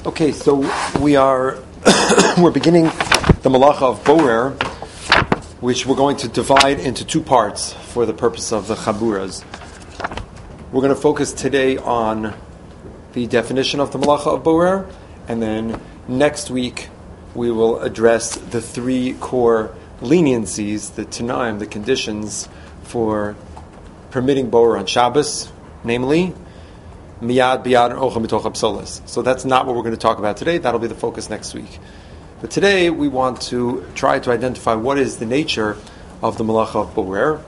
Okay, so we're beginning the Malacha of Borer, which we're going to divide into two parts for the purpose of the Chaburas. We're going to focus today on the definition of the Malacha of Borer, and then next week we will address the three core leniencies, the Tanaim, the conditions for permitting Borer on Shabbos, namely Miyad, Biyad, and Ocha Mitoch Apsolis. So that's not what we're going to talk about today. That'll be the focus next week. But today we want to try to identify what is the nature of the Malacha of Borer.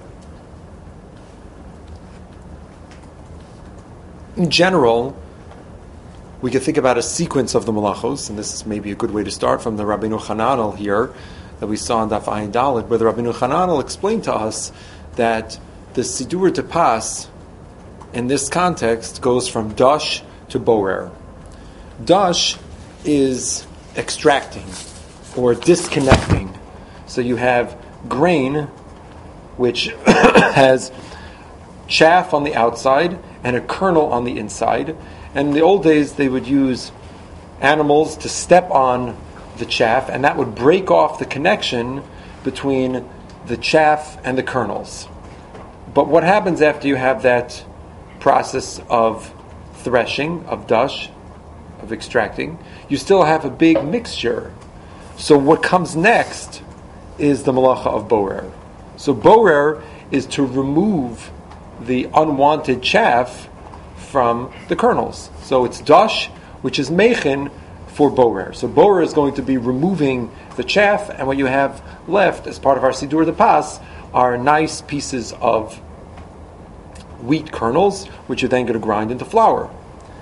In general, we can think about a sequence of the Malachos, and this is maybe a good way to start from the Rabbeinu Hananel here that we saw in Daf Ayin Daled, where the Rabbeinu Hananel explained to us that the Sidur Tapas in this context goes from Dash to Borer. Dash is extracting or disconnecting. So you have grain which has chaff on the outside and a kernel on the inside. And in the old days they would use animals to step on the chaff, and that would break off the connection between the chaff and the kernels. But what happens after you have that process of threshing, of dash, of extracting? You still have a big mixture. So what comes next is the Malacha of Borer. So Borer is to remove the unwanted chaff from the kernels. So it's dash, which is mechin for Borer. So Borer is going to be removing the chaff, and what you have left as part of our Sidur de Pas are nice pieces of wheat kernels, which you're then going to grind into flour.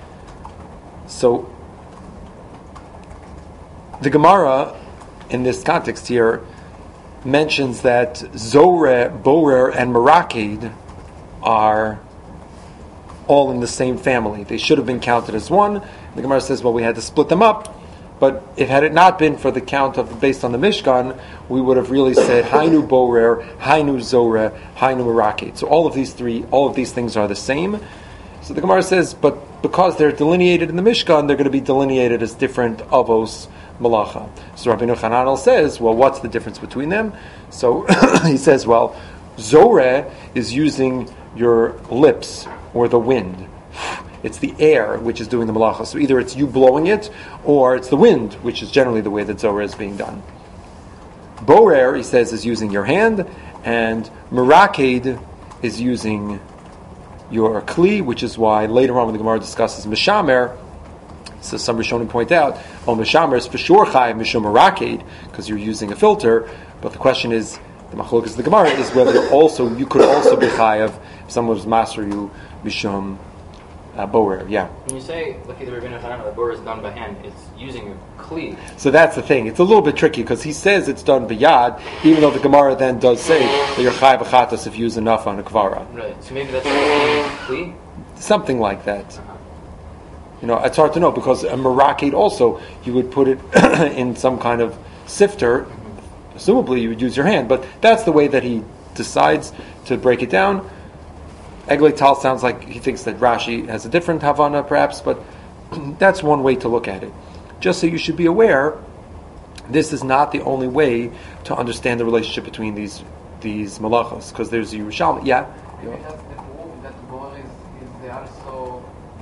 So the Gemara in this context here mentions that Zoreh, Borer, and Meraked are all in the same family. They should have been counted as one. The Gemara says, well, we had to split them up, but had it not been for the count of based on the Mishkan, we would have really said Hainu Borer, Hainu Zoreh, Hainu Meraked. So all of these things are the same. So the Gemara says, but because they're delineated in the Mishkan, they're going to be delineated as different avos malacha. So Rabbeinu Hananel says, well, what's the difference between them? So he says, well, Zoreh is using your lips or the wind. It's the air which is doing the malacha. So either it's you blowing it, or it's the wind, which is generally the way that Zoreh is being done. Borer, he says, is using your hand, and Meraked is using your kli, which is why later on when the Gemara discusses Mishamer, so some Rishonim point out, Mishamer is for sure chayav mishum Meraked, because you're using a filter, but the question is, the machlokas of the Gemara is whether you could also be chayav if someone was master you mishum Borer, yeah. When you say, look at the Rabbeinu Hananel, the Borer is done by hand, it's using a kli. So that's the thing. It's a little bit tricky because he says it's done biyad, even though the Gemara then does say that you're chayav v'chatos if you use enough on a kvara. Right. So maybe that's a kli? Something like that. It's hard to know because a Meraked also, you would put it in some kind of sifter. Assumably you would use your hand, but that's the way that he decides to break it down. Eglei Tal sounds like he thinks that Rashi has a different Havana, perhaps, but that's one way to look at it. Just so you should be aware, this is not the only way to understand the relationship between these malachos, because there's Yerushalmi. Yeah? Maybe that's the proof that Borer is also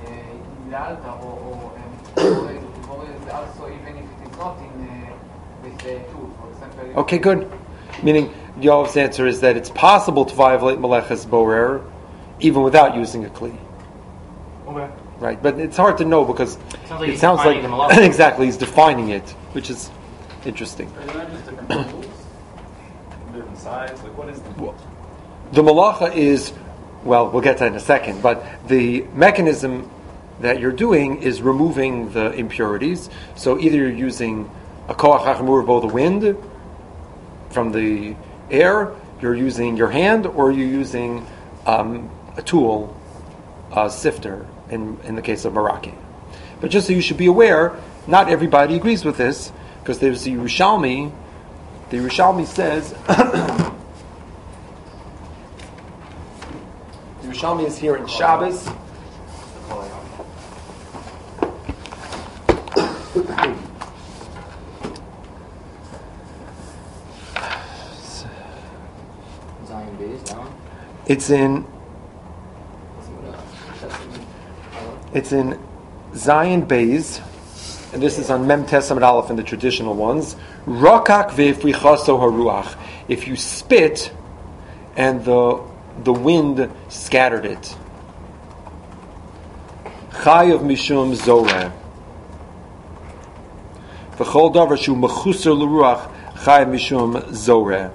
Yalta, or Borer is also, even if it is not with the tool, for example. Okay, good. Meaning, Yoav's answer is that it's possible to violate Meleches Borer even without using a kli. Okay. Right, but it's hard to know because it sounds like exactly he's defining it, which is interesting. Are they not just different tools? Different size? Like what is the malacha is, well, we'll get to that in a second, but the mechanism that you're doing is removing the impurities. So either you're using a koach hachamur, the wind from the air, you're using your hand, or you're using a tool, a sifter, in the case of Meraked. But just so you should be aware, not everybody agrees with this, because there's the Yerushalmi. The Yerushalmi says, the Yerushalmi is here in Shabbos. Zion Bays, that one? It's in Zion Bays, and this is on Mem Tesam Aleph in the traditional ones. Rakak ve'ifrichaso haruach. If you spit, and the wind scattered it. Chayav mishum zoreh. V'chol davar shu mechusar l'ruach chayav mishum zoreh.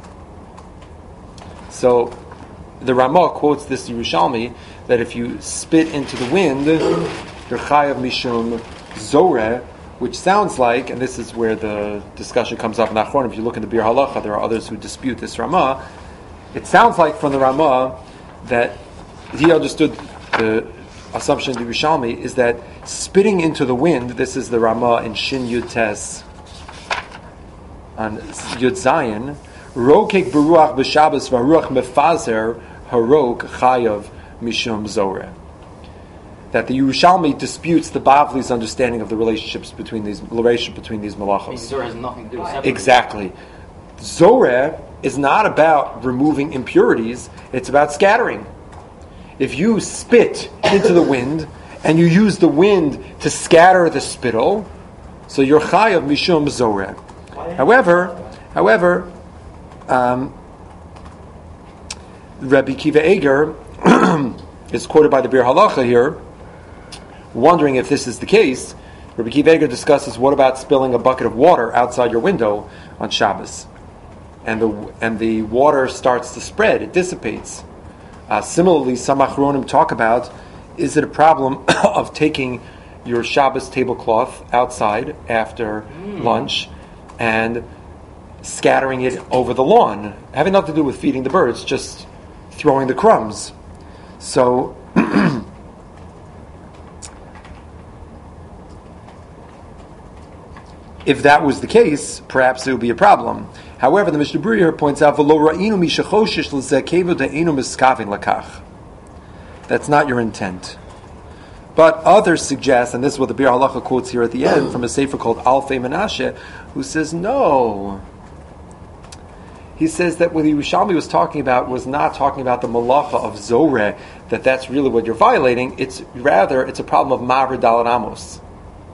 So the Ramah quotes this Yerushalmi that if you spit into the wind, you're chayav mishum zoreh, which sounds like, and this is where the discussion comes up in Achron. If you look in the Bir Halacha, there are others who dispute this Ramah. It sounds like from the Ramah that he understood the assumption of the Yerushalmi is that spitting into the wind, this is the Ramah in Shin Yud Tes on Yud Zayin, Rokek beruach b'Shabbos v'ruach mefazer harok chayav mishum zoreh. That the Yerushalmi disputes the Bavli's understanding of the relationships between these malachos. Zorah has nothing to do with Exactly. Zoreh is not about removing impurities, it's about scattering. If you spit into the wind and you use the wind to scatter the spittle, so you're chayav mishum zoreh. However, Rabbi Kiva Eger is quoted by the Bir Halacha here, wondering if this is the case. Rabbi Kiva Eger discusses what about spilling a bucket of water outside your window on Shabbos, and the water starts to spread, it dissipates. Similarly, some Achronim talk about, is it a problem of taking your Shabbos tablecloth outside after lunch and scattering it over the lawn, having nothing to do with feeding the birds, just throwing the crumbs. So if that was the case, perhaps it would be a problem. However, the Mishnah Berurah here points out, that's not your intent. But others suggest, and this is what the Bir Halacha quotes here at the end from a sefer called Alfei Menashe, who says no. He says that what the Yerushalmi was talking about was not talking about the malacha of Zoreh, that's really what you're violating. It's a problem of Mavr Dalet Amos.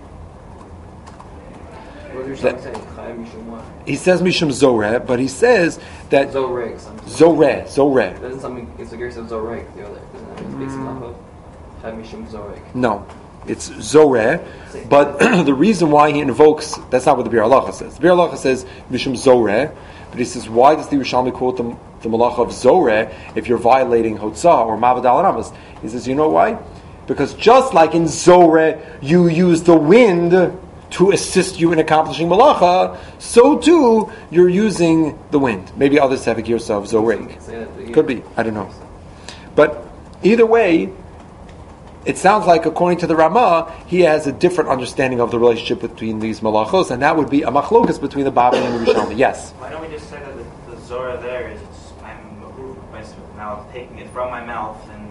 He says Mishum Zoreh, but he says that Zoreh. Doesn't something it's the case of Zoreh the other? Doesn't that mean based off of Mishum Zoreh? No, it's Zoreh. But the reason why he invokes, that's not what the Bir Halacha says. The Bir Halacha says Mishum Zoreh, but he says, why does the Yerushalmi quote the malacha of Zoreh if you're violating Hotzah or Mavad Al-Ramas? He says, you know why? Because just like in Zoreh you use the wind to assist you in accomplishing malacha, so too you're using the wind. Maybe others have a girsa of Zoreh. Could be, I don't know. But either way, it sounds like, according to the Ramah, he has a different understanding of the relationship between these malachos, and that would be a machlokas between the Bavli and the Yerushalmi. Yes? Why don't we just say that the Zorah there is I'm by now taking it from my mouth and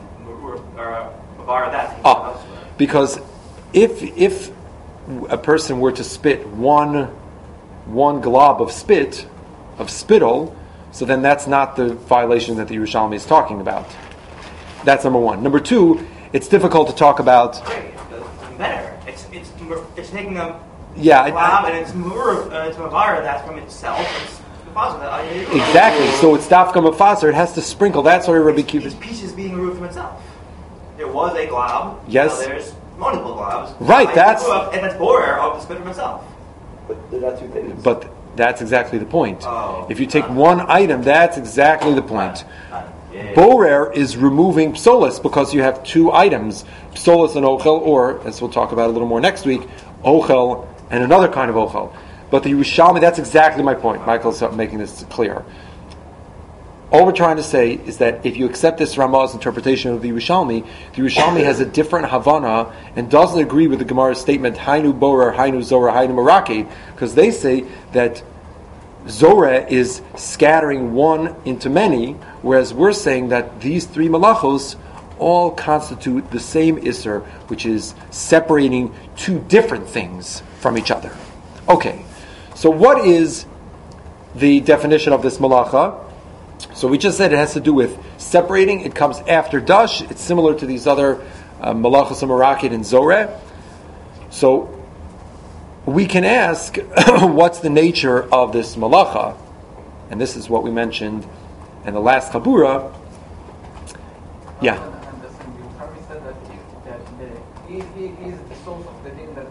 bar that? Because if a person were to spit one glob of spittle, so then that's not the violation that the Yerushalmi is talking about. That's number one. Number two, it's difficult to talk about. Great, it's better. It's taking a glob and it's mavar that's from itself. It's mafazer. Exactly. So it's dafka mafazer. It has to sprinkle. That's why Rabbi Kiva. It's pieces being removed from itself. There was a glob. Yes. Now there's multiple globs. Right. And that's borer of the spit from itself. But they're not two things. But that's exactly the point. Oh, if you take one item, that's exactly the point. Borer is removing psolis because you have two items, psolis and ochel, or, as we'll talk about a little more next week, ochel and another kind of ochel. But the Yerushalmi, that's exactly my point. Michael's making this clear. All we're trying to say is that if you accept this Ramah's interpretation of the Yerushalmi has a different Havana and doesn't agree with the Gemara's statement, Hainu Borer, Hainu Zorah, Hainu Maraki, because they say that Zorah is scattering one into many, whereas we're saying that these three malachos all constitute the same Isser, which is separating two different things from each other. Okay, so what is the definition of this malacha? So we just said it has to do with separating. It comes after dash. It's similar to these other malachos marakid and zoreh. So we can ask, what's the nature of this malacha? And this is what we mentioned in the last chabura. Yeah. Said that he is the source of the din that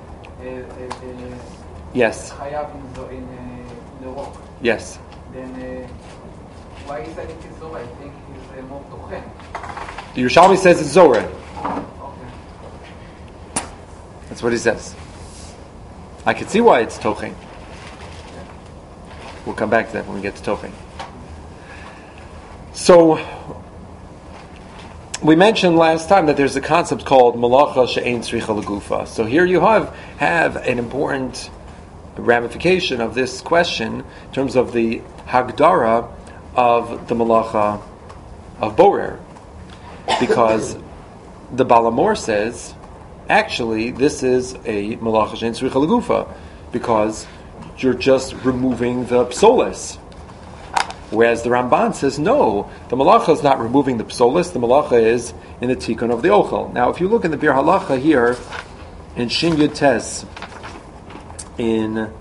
Yes. chayav in the rock. Yes. Then why he said it is so? I think he's more tochen. The Yerushalmi says it's zoreh. Okay. That's what he says. I can see why it's tochen. We'll come back to that when we get to tochen. So we mentioned last time that there's a concept called malacha she'ein tzricha legufa. So here you have an important ramification of this question in terms of the hagdara of the malacha of borer, because the Balamor says actually this is a malacha she'ein tzricha legufa because you're just removing the psolis. Whereas the Ramban says, no, the malacha is not removing the psolis, the malacha is in the tikkun of the ochel. Now, if you look in the Bir Halacha here, in Shin Yud Tes, in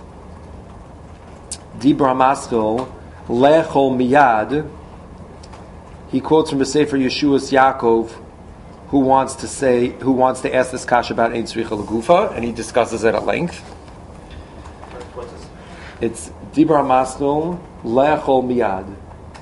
Dibra Maskil, Lechol Miyad, he quotes from the Sefer Yeshuas Yaakov, who wants to ask this kasha about Ein Tzricha L'Gufa, and he discusses it at length. What's this? It's Dibra Maskil, Lechol Miyad.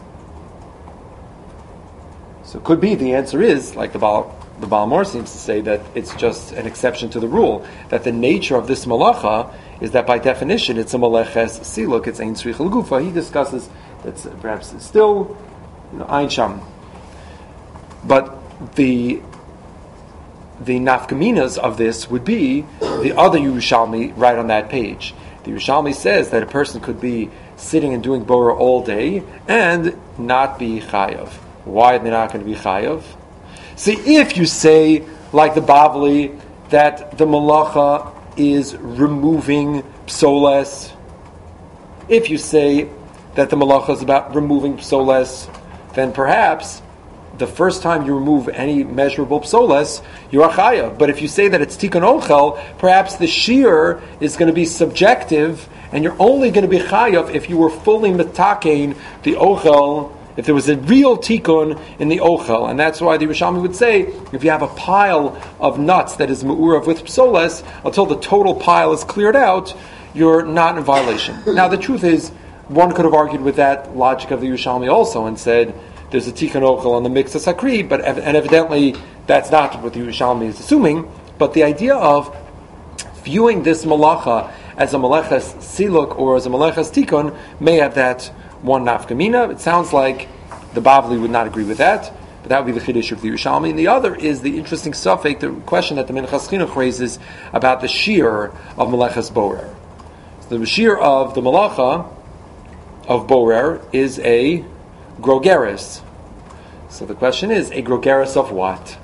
So it could be the answer is, like the Balamor seems to say, that it's just an exception to the rule, that the nature of this malacha is that by definition it's a maleches siluk, it's ein tzricha l'gufa. He discusses that's perhaps it's still ein sham. But the nafkaminas of this would be the other Yerushalmi right on that page. The Yerushalmi says that a person could be sitting and doing Bora all day and not be chayav. Why are they not going to be chayav? See, if you say, like the Bavli, that the malacha is removing psoles, if you say that the malacha is about removing psoles, then perhaps the first time you remove any measurable psoles, you're a chayav. But if you say that it's tikkun ochel, perhaps the shear is going to be subjective, and you're only going to be chayav if you were fully metakein the ochel, if there was a real tikkun in the ochel. And that's why the Yerushalmi would say, if you have a pile of nuts that is me'urav with psoles, until the total pile is cleared out, you're not in violation. Now the truth is, one could have argued with that logic of the Yerushalmi also and said, there's a tikkun ochel on the mixed sakri, and evidently that's not what the Yerushalmi is assuming. But the idea of viewing this malacha as a maleches siluk or as a maleches tikkun may have that one nafkamina. It sounds like the Bavli would not agree with that, but that would be the chiddush of the Yerushalmi. And the other is the interesting suffix, the question that the Minchas Chinuch raises about the shear of maleches borer. So the shear of the malacha of borer is a grogeris. So the question is, a grogeris of what?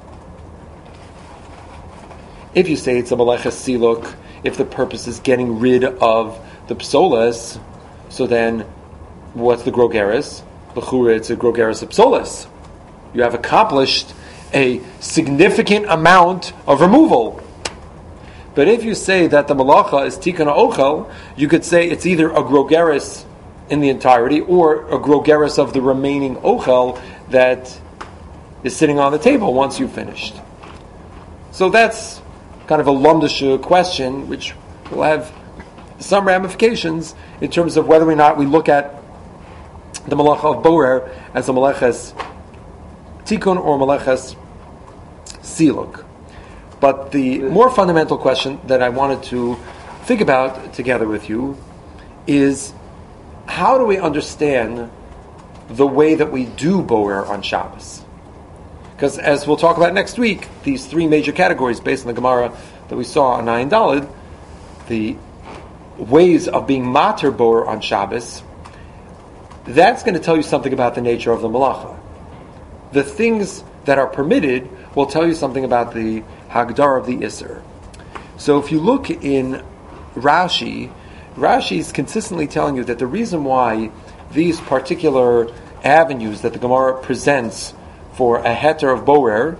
If you say it's a maleches siluk, if the purpose is getting rid of the psoles, so then what's the grogeris? L'chura, it's a grogeris of psoles. You have accomplished a significant amount of removal. But if you say that the malacha is tikkun ochel, you could say it's either a grogeris in the entirety or a grogeris of the remaining ochel that is sitting on the table once you've finished. So that's kind of a lumdisha question, which will have some ramifications in terms of whether or not we look at the malacha of borer as a maleches tikkun or maleches siluk. But the more fundamental question that I wanted to think about together with you is, how do we understand the way that we do borer on Shabbos? Because as we'll talk about next week, these three major categories based on the Gemara that we saw on Ayin Daled, the ways of being mater borer on Shabbos, that's going to tell you something about the nature of the malacha. The things that are permitted will tell you something about the Hagdar of the Isser. So if you look in Rashi is consistently telling you that the reason why these particular avenues that the Gemara presents for a heter of boer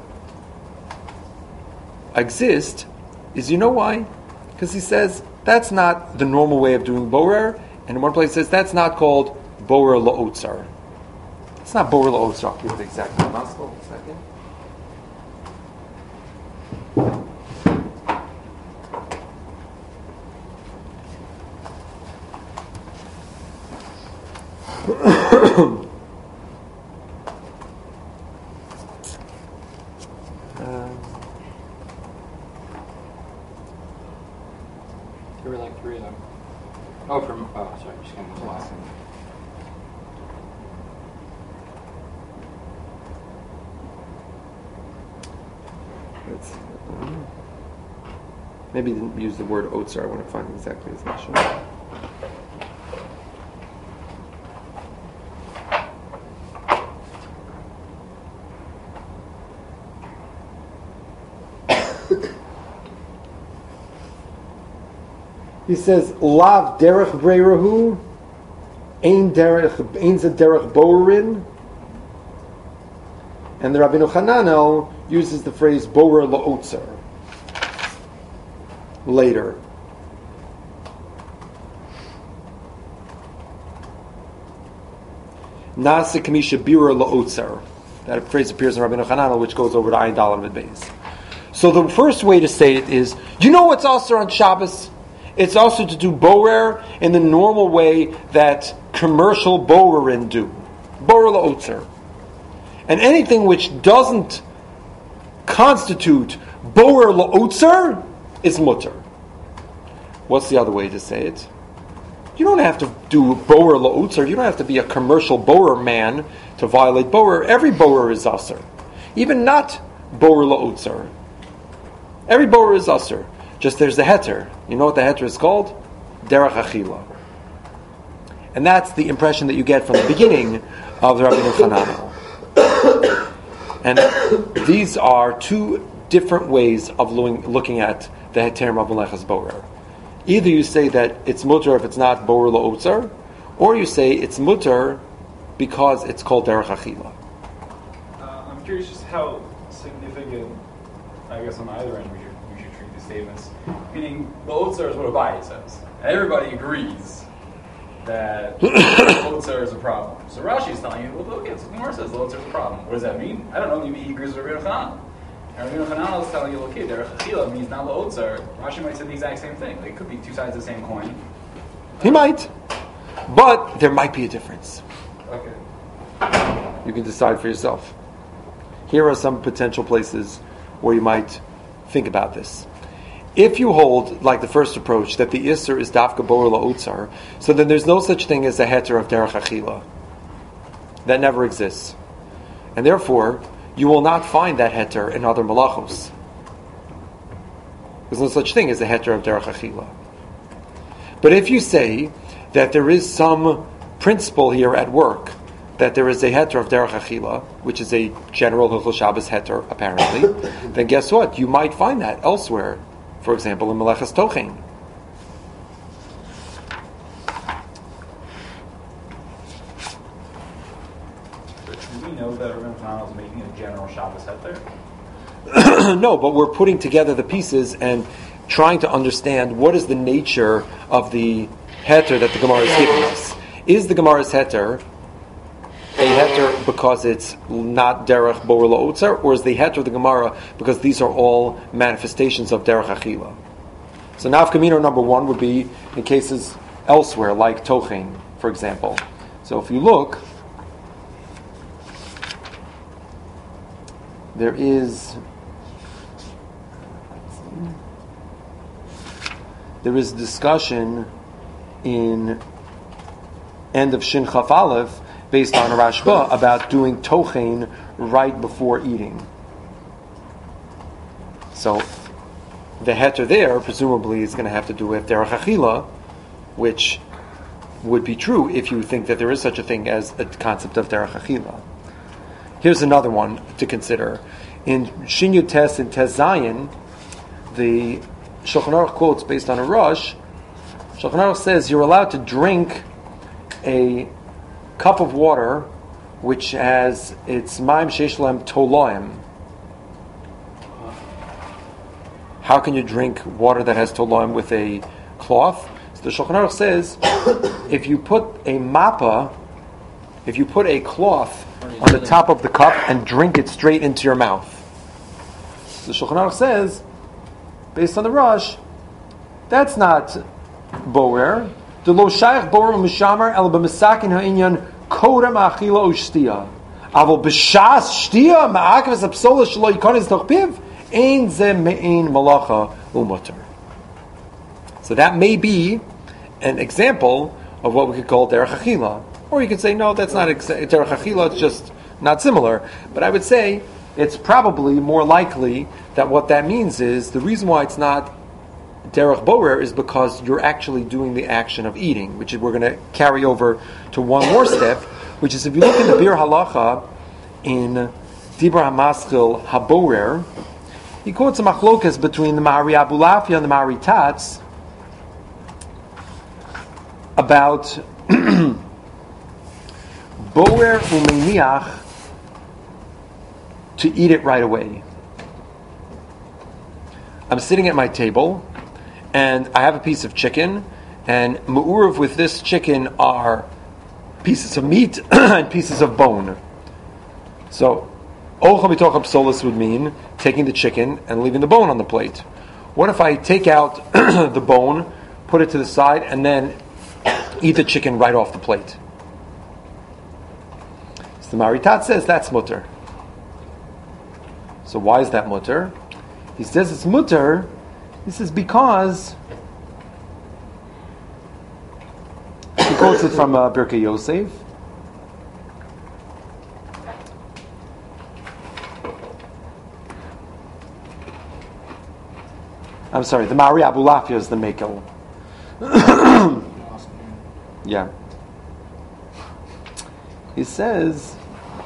exist is, you know why? Because he says that's not the normal way of doing boer, and in one place he says that's not called boer la'otzar. It's not boer la'otzar. I'll give it the exact name. Hold a second. There were like three of them. Sorry, just going to the last one. Maybe he didn't use the word otzar. I want to find exactly his nation. He says, "Lav derech breirahu, ein ze derech boerin," and the Rabbeinu Hananel uses the phrase "boer la'otzer" later. Nasa kamisha bira la'otzer. That phrase appears in Rabbeinu Hananel, which goes over to Ayin Dalet Beis. So the first way to say it is, you know what's also on Shabbos? It's also to do borer in the normal way that commercial bowerin do. Borer la'otzer. And anything which doesn't constitute borer la'otzer is mutter. What's the other way to say it? You don't have to do borer la'otzer. You don't have to be a commercial bower man to violate borer. Every bower is usher. Even not borer la'otzer. Every bower is usher. Just there's the heter. You know what the heter is called? Derech achila. And that's the impression that you get from the beginning of the Rabbeinu Hananel. And these are two different ways of looking at the heter of Melechas Borer. Either you say that it's mutter if it's not borer la'otzer, or you say it's mutter because it's called derech achila. I'm curious just how significant, I guess on either end we should treat these statements. Meaning, la'otzer is what Abaye says. And everybody agrees that la'otzer is a problem. So Rashi is telling you, well, okay, so Gemara says la'otzer is a problem. What does that mean? I don't know, maybe he agrees with Rabbeinu Hanan. And Rabbeinu Hanan is telling you, okay, derech achila means not la'otzer. Rashi might say the exact same thing. Like, it could be two sides of the same coin. He might. But there might be a difference. Okay. You can decide for yourself. Here are some potential places where you might think about this. If you hold, like the first approach, that the Isser is Dafka Boer La'otzar, so then there's no such thing as a heter of Derech Achila. That never exists. And therefore, you will not find that heter in other malachos. There's no such thing as a heter of Derech Achila. But if you say that there is some principle here at work, that there is a heter of Derech Achila, which is a general Hilchos Shabbos heter, apparently, then guess what? You might find that elsewhere. For example, in Melechas Tochein. Do we know that Rabbeinu Hanan is making a general Shabbos heter? No, but we're putting together the pieces and trying to understand what is the nature of the heter that the Gemara is giving us. Is the Gemara's heter a heter because it's not derech boer la'otzer, or is the heter of the Gemara because these are all manifestations of derech achila? So nafkamino number one would be in cases elsewhere, like tochein, for example. So if you look, there is discussion in end of Shin Chaf Aleph based on a Rashba about doing tochein right before eating. So the heter there presumably is going to have to do with derech achila, which would be true if you think that there is such a thing as a concept of derech achila. Here's another one to consider. In Shin Yud Tes and Tes Zayin, the Shulchan Aruch quotes based on a Rush. Shulchan Aruch says you're allowed to drink a cup of water which has its Maim Sheish Lahem Tolaim. How can you drink water that has Tolaim with a cloth? So the Shulchan Aruch says if you put a cloth on the top of the cup and drink it straight into your mouth. The Shulchan Aruch says, based on the Rush, that's not boer. The lo shayach boer u'mishamer el b'misakin ha'inyan kodem achila u'shtiya. Aval b'shas shtiya ma'akeves apsola shelo yikonis toch piv ein ze me'in malacha u'mutar. So that may be an example of what we could call derech achila. Or you could say, no, that's not derech achila, it's just not similar. But I would say it's probably more likely that what that means is the reason why it's not derech borer is because you're actually doing the action of eating, which is, we're going to carry over to one more step, which is if you look in the Bir Halacha in Dibra HaMaschil HaBorer, he quotes a machlokas between the Mahari Abulafia and the Mahari Tatz about borer umeniach, to eat it right away. I'm sitting at my table and I have a piece of chicken, and me'urev with this chicken are pieces of meat and pieces of bone. So ochel mitoch psolos would mean taking the chicken and leaving the bone on the plate. What if I take out the bone, put it to the side, and then eat the chicken right off the plate? So the Maritat says that's mutter. So why is that mutter? He says it's mutter. This is because he quotes it from Birkei Yosef. I'm sorry, the Mari Abulafia is the Mekel. Yeah. He says,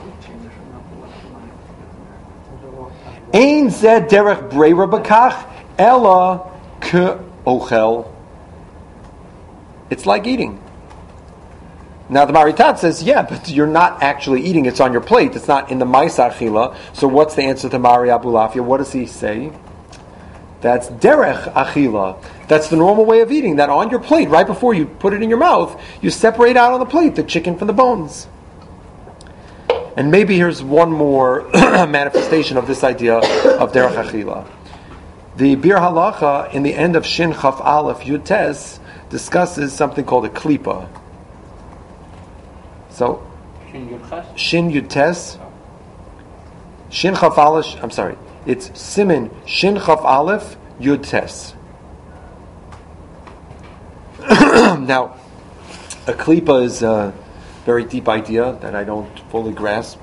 Ein zeh derech breira b'kach ela ke'ochel. It's like eating. Now the Maritat says, yeah, but you're not actually eating. It's on your plate. It's not in the Maisa Achila. So what's the answer to Mari Abulafia? What does he say? That's derech achila. That's the normal way of eating. That on your plate, right before you put it in your mouth, you separate out on the plate the chicken from the bones. And maybe here's one more manifestation of this idea of derech achila. The Bir Halacha in the end of Shin Chaf Aleph Yud Tes discusses something called a klipa. So Shin Yud Tes, Shin Chaf Aleph. I'm sorry. It's Simin Shin Chaf Aleph Yud Tes. Now, a klipa is a very deep idea that I don't fully grasp.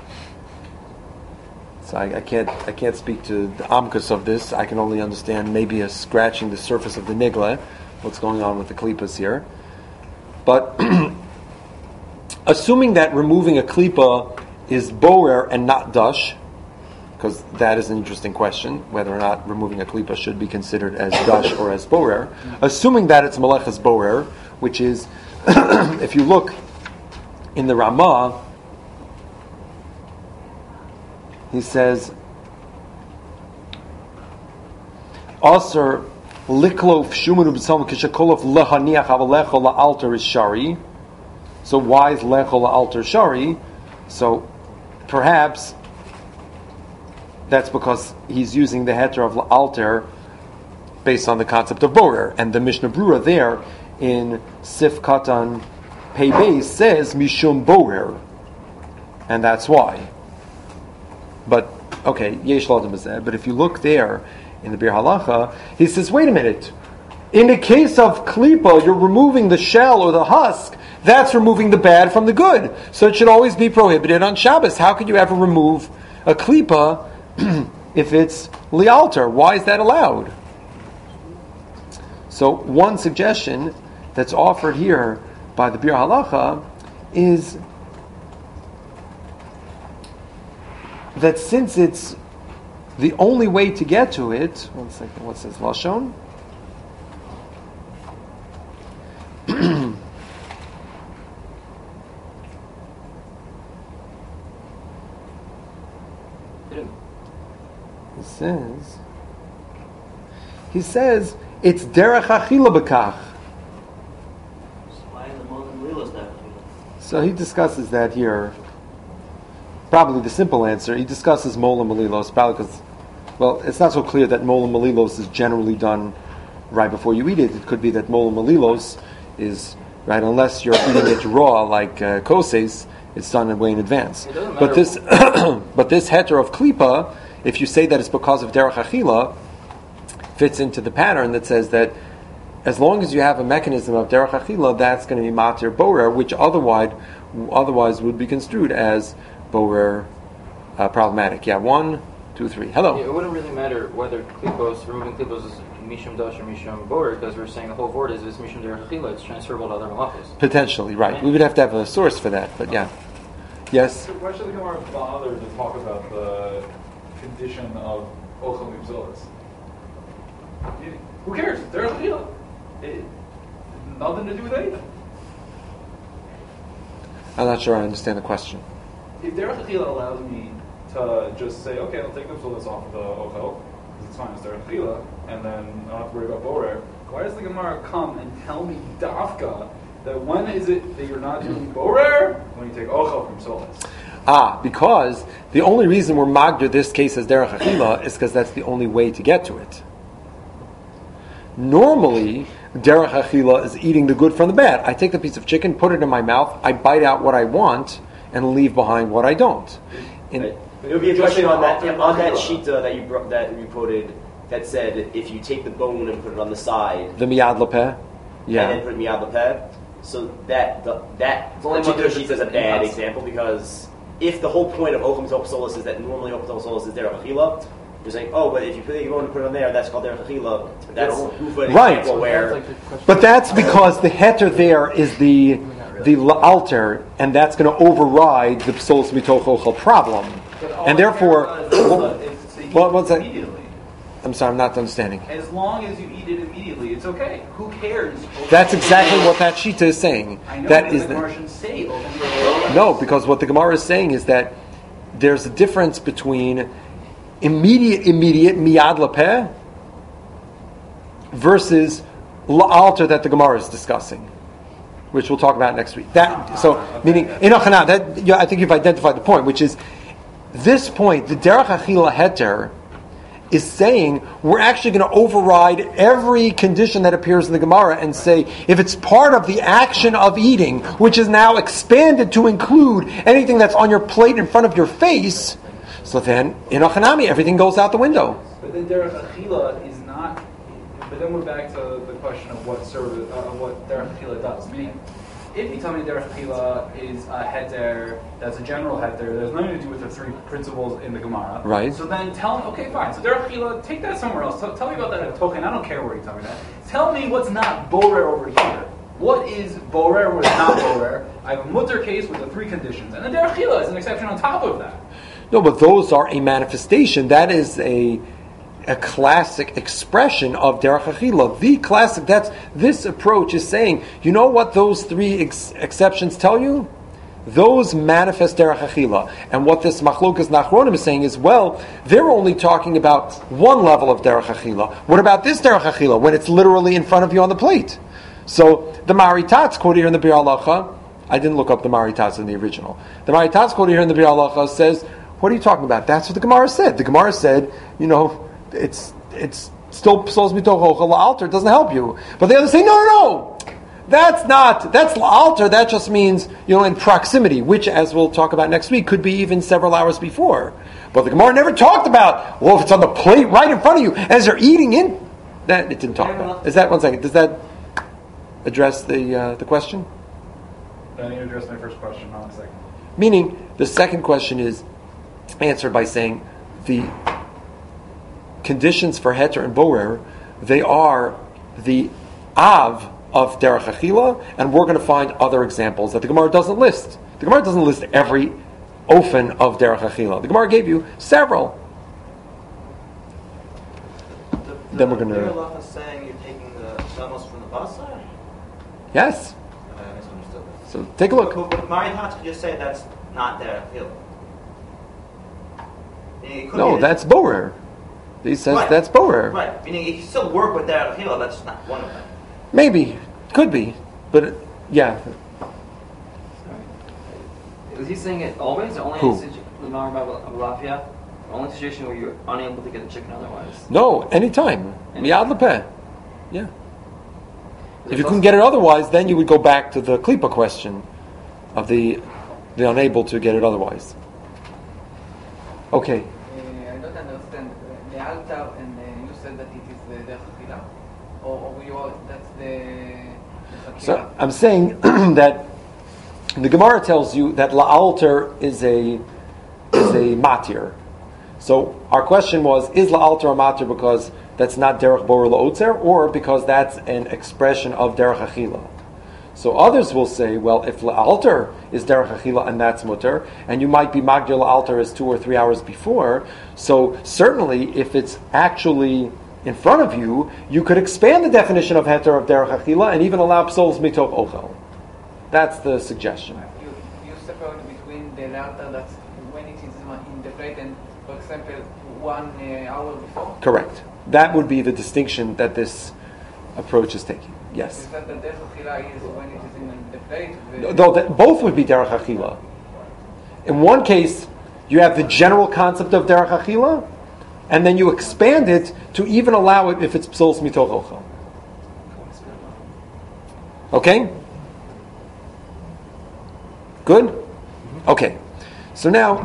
So I can't speak to the amkus of this. I can only understand maybe a scratching the surface of the nigla, what's going on with the klipas here. But assuming that removing a klipa is borer and not dash, because that is an interesting question, whether or not removing a klipa should be considered as dash or as borer. Assuming that it's melechas borer, which is, if you look in the Ramah, he says, Aser liklof shumenu b'tzom kishakolov lehaniach avalecho la'alter is shari. So why is lecho la'alter shari? So perhaps that's because he's using the heter of la'alter based on the concept of borer. And the Mishnah Brura there in Sif Katan Pei Beis says Mishum borer. And that's why. But, okay, yesh l'adam b'zeh. But if you look there in the Bir Halacha, he says, wait a minute. In the case of klipa, you're removing the shell or the husk. That's removing the bad from the good. So it should always be prohibited on Shabbos. How could you ever remove a klipa if it's lialter? Why is that allowed? So one suggestion that's offered here by the Bir Halacha is that since it's the only way to get to it, one second, what says Lashon? He says it's derech achila b'kach. So he discusses that here. Probably the simple answer. He discusses mola malilos, probably because, well, it's not so clear that mola malilos is generally done right before you eat it. It could be that mola malilos is right unless you're eating it raw like koses. It's done way in advance. But this, but this heter of klipa, if you say that it's because of derech achila, fits into the pattern that says that as long as you have a mechanism of derech achila, that's going to be matir borer, which otherwise would be construed as borer problematic. Yeah, 1, 2, 3. Hello. Yeah, it wouldn't really matter whether removing klipos is mishum dash or mishum borer, because we're saying the whole word is mishum derech achila. It's transferable to other malachos. Potentially, right. We would have to have a source for that, but yeah. Yes? So why should the Gemara bother to talk about the condition of ochel mibzolas? Who cares? Derech achila. Nothing to do with anything. I'm not sure I understand the question. If derech achila allows me to just say, okay, I'll take the psulas off the ochel, because it's fine, it's derech achila, and then I don't have to worry about borer, why does the Gemara come and tell me dafka that when is it that you're not doing borer? When you take ochel from psulas. Because the only reason we're magder this case as derech achila is because that's the only way to get to it. Normally, derech achila is eating the good from the bad. I take the piece of chicken, put it in my mouth, I bite out what I want, and leave behind what I don't. It would be a question on that shita that you quoted that said if you take the bone and put it on the side, the miyad lepeh, yeah, and then put miyad lepeh. So that particular shita is a bad example because if the whole point of ochel mitol psolos is that normally ochel mitol psolos is derech achila. You're saying, but if you put the bone and put it on there, that's called derech achila. That's right. Where, but that's because the heter there is the alter, and that's going to override the psolos mitoch ochel problem, and therefore, what's that? Immediately. I'm sorry, I'm not understanding. As long as you eat it immediately, it's okay. Who cares? That's exactly what that shita is saying. I know that the is Gemara shouldn't say no, because what the Gemara is saying is that there's a difference between immediate miyad lepeh versus la'alter that the Gemara is discussing, which we'll talk about next week. Meaning inachana. That I think you've identified the point, which is this point. The derech achila heter is saying we're actually going to override every condition that appears in the Gemara and say if it's part of the action of eating, which is now expanded to include anything that's on your plate in front of your face. So then, in Achanami, everything goes out the window. But then derech achila is not. But then we're back to the question of what derech achila does. Meaning, if you tell me derech achila is a heter, that's a general heter, there's nothing to do with the three principles in the Gemara. Right. So then tell me, okay, fine. So derech achila, take that somewhere else. Tell me about that at token. I don't care where you tell me that. Tell me what's not borer over here. What is borer? What is not borer? I have a mutter case with the three conditions, and then derech achila is an exception on top of that. No, but those are a manifestation. That is a classic expression of derech achila. The classic. This approach is saying, you know what those three exceptions tell you? Those manifest derech achila. And what this machlokas nachronim is saying is, well, they're only talking about one level of derech achila. What about this derech achila when it's literally in front of you on the plate? So the Maritatz quoted here in the Bir Halacha. I didn't look up the Maritatz in the original. The Maritatz quoted here in the Bir Halacha says, what are you talking about? That's what the Gemara said. The Gemara said, it's still psolos mitoch ochel la'alter. It doesn't help you. But the others say, no. That's la'alter. That just means, in proximity, which, as we'll talk about next week, could be even several hours before. But the Gemara never talked about, if it's on the plate right in front of you, as you're eating in, that it didn't talk about. Is that, one second, does that address the question? I need to address my first question. Hold on a second. Meaning, the second question is answered by saying the conditions for heter and borer, they are the av of derech achila, and we're going to find other examples that the Gemara doesn't list. The Gemara doesn't list every ofen of derech achila. The Gemara gave you several. Then we're going to. Halacha saying you're taking the shamos from the basar. Yes. I misunderstood that. So take a look. But Mari Hatz could just say that's not derech achila. No, that's borer. He says Right. that's borer. Right. Meaning, if you still work with derech achila, that's just not one of them. Maybe, could be, but yeah. Was he saying it always, or only Who? in the Lafia? Only situation where you're unable to get the chicken otherwise? No, anytime. Miyad lepeh. Yeah. If you There's couldn't get it otherwise, then you would go back to the klipa question of the unable to get it otherwise. Okay. I don't understand. The altar, and you said that it is the derech achila, or that's the So I'm saying that the Gemara tells you that la'alter is a matir. So our question was, is la'alter a matir because that's not derech borer la'otzer, or because that's an expression of derech achila? So others will say, well, if la'alter is derech achila and that's mutter, and you might be magdir la'alter as 2 or 3 hours before, so certainly if it's actually in front of you, you could expand the definition of heter of derech achila and even allow psolos mitoch ochel. That's the suggestion. You separate between the altar that's when it is in the plate and, for example, 1 hour before. Correct. That would be the distinction that this approach is taking. Yes. Is that the derech achila is when it is in the plate? Though both would be derech achila. In one case, you have the general concept of derech achila, and then you expand it to even allow it if it's psolos mitoch ochel. Okay? Good? Okay. So now,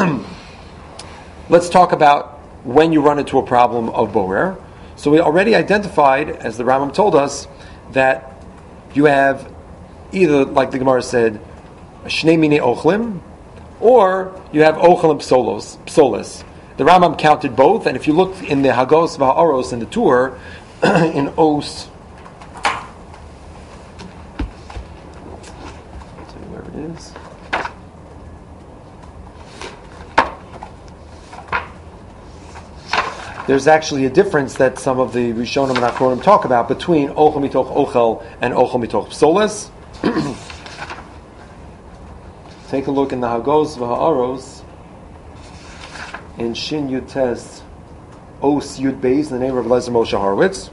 let's talk about when you run into a problem of borer. So we already identified, as the Rambam told us, that you have either, like the Gemara said, shnei mine ochlim, or you have ochel and psolos. The Rambam counted both, and if you look in the Hagos v'Ha'oros in the Tur, in Os, I'll tell you where it is. There's actually a difference that some of the Rishonim and Achronim talk about between ochel mitoch ochel and ochel mitoch psolos. Take a look in the Hagos v'Ha'oros. In Shin Yud Tes, Os Yud Beis, in the name of Lezer Moshe Horowitz.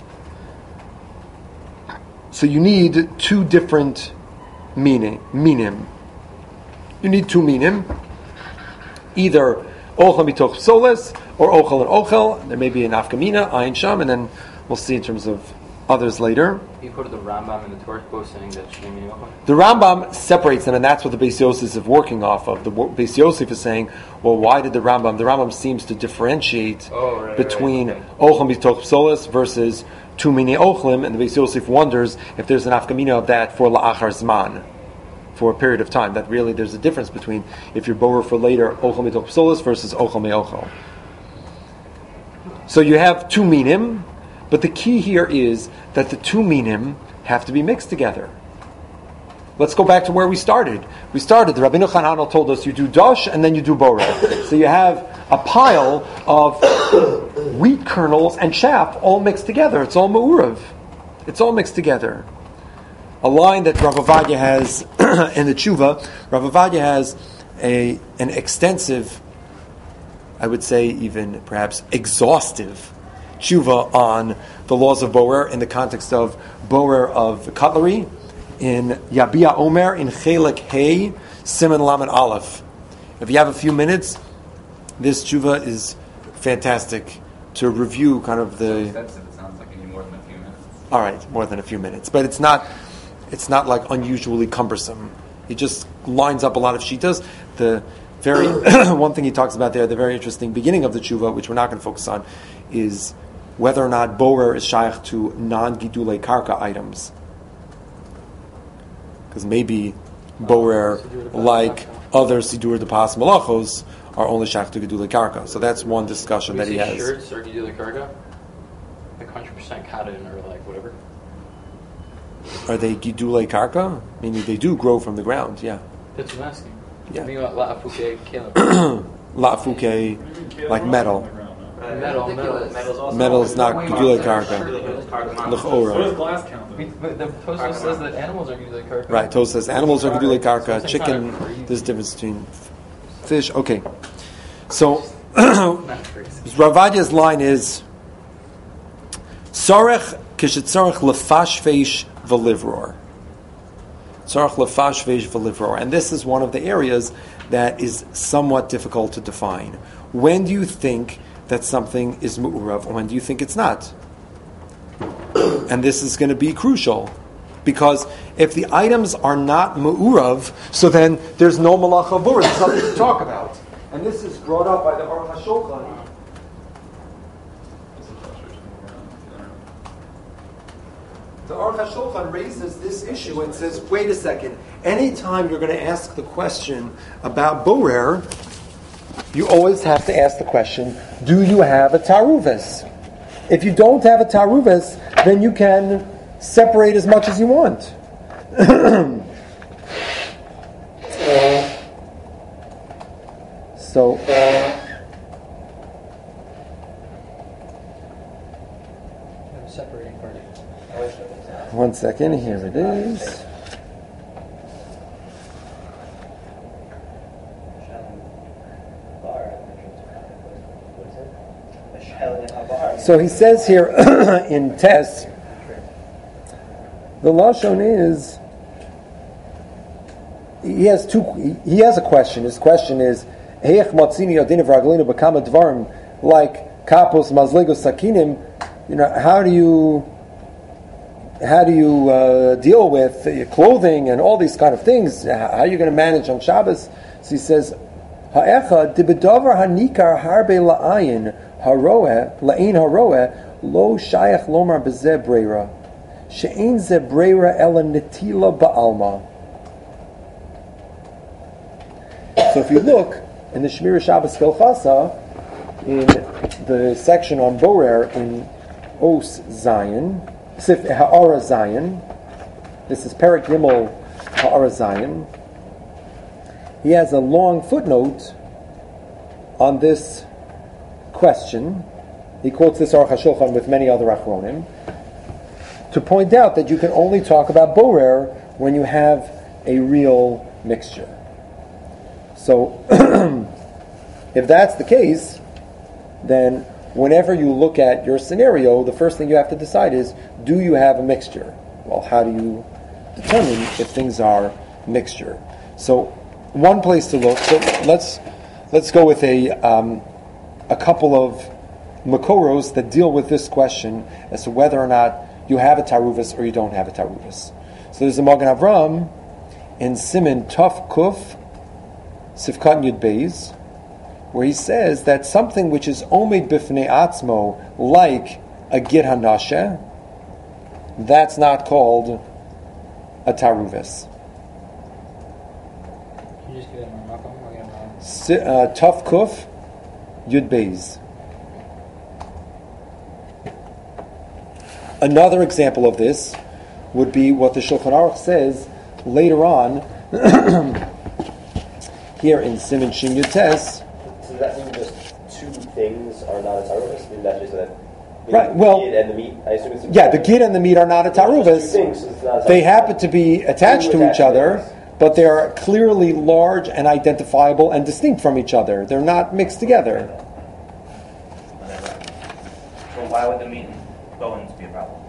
So you need 2 different minim. You need 2 minim. Either ochel mitoch psolos or ochel and ochel. There may be an afkamina, ayin sham, and then we'll see in terms of others later. You quoted the Rambam in the Torah both saying that shnei mine ochel. The Rambam separates them, and that's what the Beis Yosef is working off of. The Beis Yosef is saying, well, why did the Rambam seems to differentiate between ochel mitoch psolos versus 2 mine ochlim, and the Beis Yosef wonders if there's an afkamina of that for la'achar zman, for a period of time, that really there's a difference between if you're borer for later ochel mitoch psolos versus ochel me'ochel. So you have 2 minim, but the key here is that the 2 minim have to be mixed together. Let's go back to where we started. The Rabbeinu Chananel told us you do dosh and then you do borer. So you have a pile of wheat kernels and chaff all mixed together. It's all ma'urav. It's all mixed together. A line that Rav Ovadia has in the Tshuva, Rav Ovadia has an extensive, I would say even perhaps exhaustive tshuva on the laws of borer in the context of borer of cutlery in Yabia Omer in Chelek Hey Siman Lamed Aleph. If you have a few minutes, this tshuva is fantastic to review kind of the. Extensive. It sounds like you need more than a few minutes. All right, more than a few minutes, but it's not like unusually cumbersome. He just lines up a lot of shitas. The very one thing he talks about there, the very interesting beginning of the tshuva, which we're not going to focus on, is whether or not borer is shaykh to non-gidulei karka items. Because maybe borer, like other sidur de pas malachos, are only shaykh to gidulei karka. So that's one discussion that he has. Shirts or gidulei karka? Like 100% cotton or like whatever? Are they gidulei karka? Meaning they do grow from the ground, yeah. That's what I'm asking. Yeah. Being about la'afuke kelim. La'afuke, like metal. Metal. Metal is not gedulei karka. What L'chora. does glass count? Though? But the Tosfos says that animals are gedulei karka. Right, Tos says animals are gedulei karka, So it's chicken, not crazy. there's a difference between fish. Okay. So, Not crazy. Ravadia's line is, Tzarech kishetzarech lefashfeish v'livror. Tzarech lefashfeish v'livror. And this is one of the areas that is somewhat difficult to define. When do you think that something is mu'urav, or when do you think it's not? And this is going to be crucial, because if the items are not mu'urav, so then there's no malacha bura, there's nothing to talk about. And this is brought up by the Aruch HaShulchan. The Aruch HaShulchan raises this issue and says, wait a second, anytime you're going to ask the question about borer, you always have to ask the question, do you have a taruvis? If you don't have a taruvis, then you can separate as much as you want. So, Separating party. one second, here it is. So he says here in Tess, the Lashon is, he has a question. His question is, like kapos, mazlegos, sakinim, how do you deal with your clothing and all these kind of things? How are you going to manage on Shabbos? So he says, ha'echa dibedavar hanikar harbe la'ayin la'in haroeh lo shayach lomar bezeh breira she'ein zeh breira ela netila ba'alma. So if you look in the Shmira Shabbos Kelchasa, in the section on borer in Os Zion, Sif Ha'ara Zion, this is Perek Gimel Ha'ara Zion, he has a long footnote on this question. He quotes this Aruch HaShulchan with many other Achronim to point out that you can only talk about borer when you have a real mixture. So, if that's the case, then whenever you look at your scenario, the first thing you have to decide is, do you have a mixture? Well, how do you determine if things are mixture? So, one place to look. So let's go with a couple of makoros that deal with this question as to whether or not you have a taruvis or you don't have a taruvis. So there's a Magen Avram in Siman Tuf Kuf Sifkat Yud Beis, where he says that something which is omid bifnei atzmo, like a git hanashe, that's not called a taruvis. Can you just give that more Malcolm? Tuf Kuf Yud Beis. Another example of this would be what the Shulchan Aruch says later on here in Siman Shin Yutes. So does that mean just two things are not a taruvis? I mean, that just that. Right. Well, the gid and the meat. I assume it's yeah, the gid and the meat are not a taruvis. They happen to be attached to each other, but they are clearly large and identifiable and distinct from each other. They're not mixed together. Well, why would the meat and bones be a problem?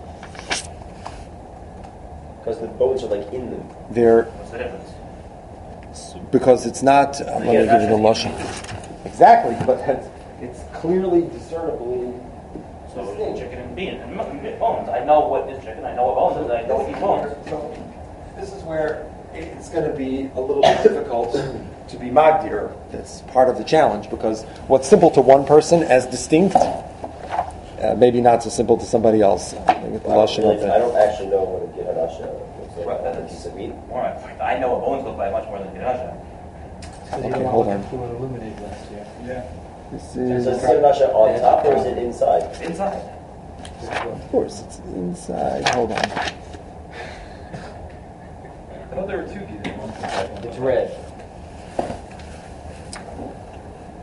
Because the bones are like in them. They're What's the difference? because it's not. Let me give you the lashon. Exactly, but it's clearly discernibly. So chicken and bean and bones. I know what is chicken. I know what bones is. I know what these bones. So this is where it's going to be a little bit difficult to be magdir. That's part of the challenge, because what's simple to one person as distinct, maybe not so simple to somebody else. I don't actually know what a gid hanashe looks like. Right, A piece of meat. I know what bones look like much more than gidasha. Okay, hold on. Illuminated last year. Yeah. This So is, is gid hanashe on top or is it inside? It's inside. of course, it's inside. Hold on. I thought there were two gid. It's red.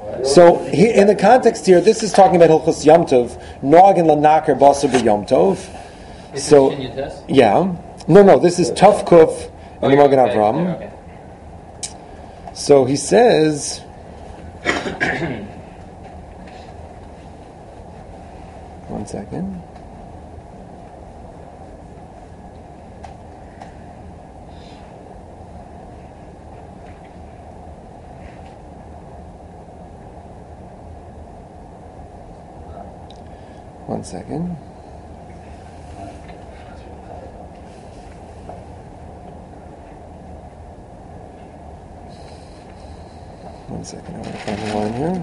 So in the context here, this is talking about Hilchos Yom Tov, Nog and Lanaker Basar B'Yom Tov. So, yeah. No, this is Tov Kuf and the Magen Avram. Okay. So he says, one second. One second. One second, I'm going to find the line here.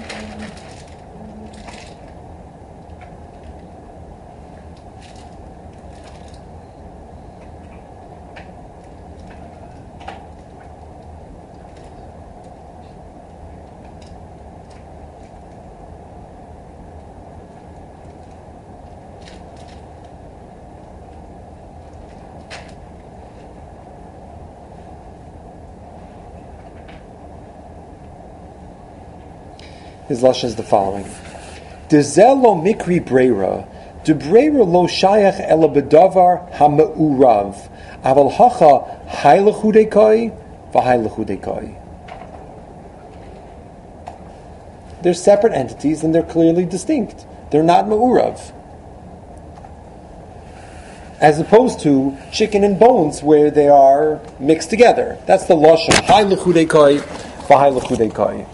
His lashon is the following: Dezel lo mikri breira, de breira lo shayach ela bedavar hameurav, aval hacha haylechudekoi v'haylechudekoi. They're separate entities and they're clearly distinct. They're not meurav, as opposed to chicken and bones where they are mixed together. That's the lashon haylechudekoi v'haylechudekoi.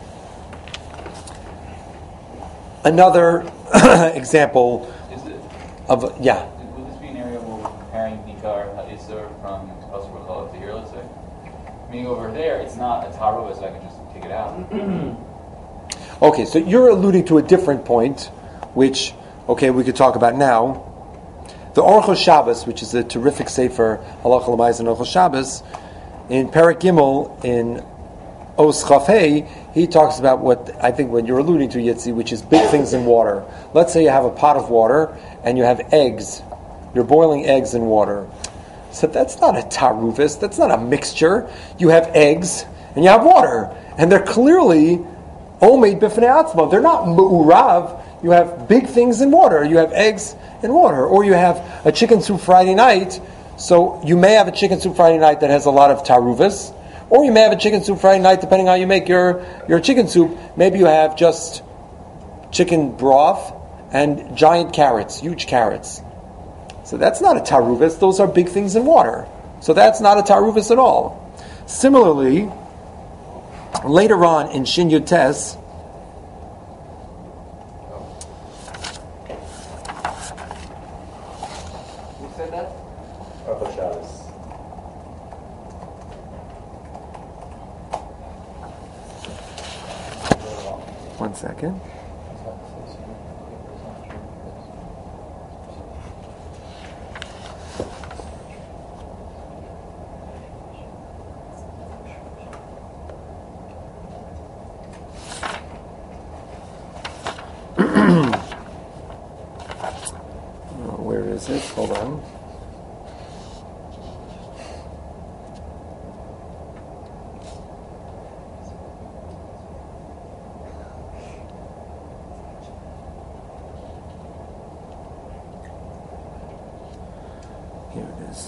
Another example of Would this be an area where we're comparing Nikar Ha'isur from Asur B'Chalot to here, let's say? Meaning over there, it's not a taruva, so I can just take it out. Okay, so you're alluding to a different point, which, we could talk about now. The Orchos Shabbos, which is a terrific sefer, Halacha L'Mais and Orchos Shabbos, in Perek Gimel, in Os Chaf Hei, he talks about what I think what you're alluding to, Yitzi, which is big things in water. Let's say you have a pot of water and you have eggs. You're boiling eggs in water. So that's not a taruvis, that's not a mixture. You have eggs and you have water. And they're clearly omeid b'fnei atzma. They're not mu'urav. You have big things in water. You have eggs in water. Or you have a chicken soup Friday night. So you may have a chicken soup Friday night that has a lot of taruvis. Or you may have a chicken soup Friday night, depending on how you make your chicken soup. Maybe you have just chicken broth and giant carrots, huge carrots. So that's not a taruvis. Those are big things in water. So that's not a taruvis at all. Similarly, later on in Shin Yud Tes, Who said that? Orchos Shabbos. one second. Where is it? Hold on. Here it is.